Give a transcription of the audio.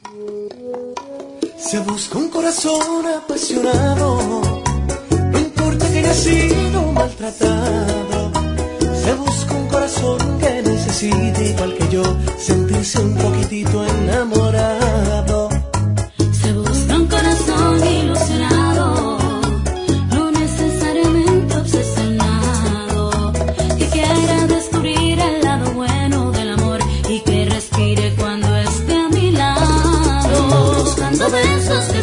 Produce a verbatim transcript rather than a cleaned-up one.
Se busca un corazón apasionado, no importa que haya sido maltratado. Se busca un corazón que necesite, igual que yo, sentirse un poquitito enamorado. Se busca un corazón ilusionado, no necesariamente obsesionado, que quiera descubrir el lado bueno del amor y que respire cuando esté a mi lado. Buscando besos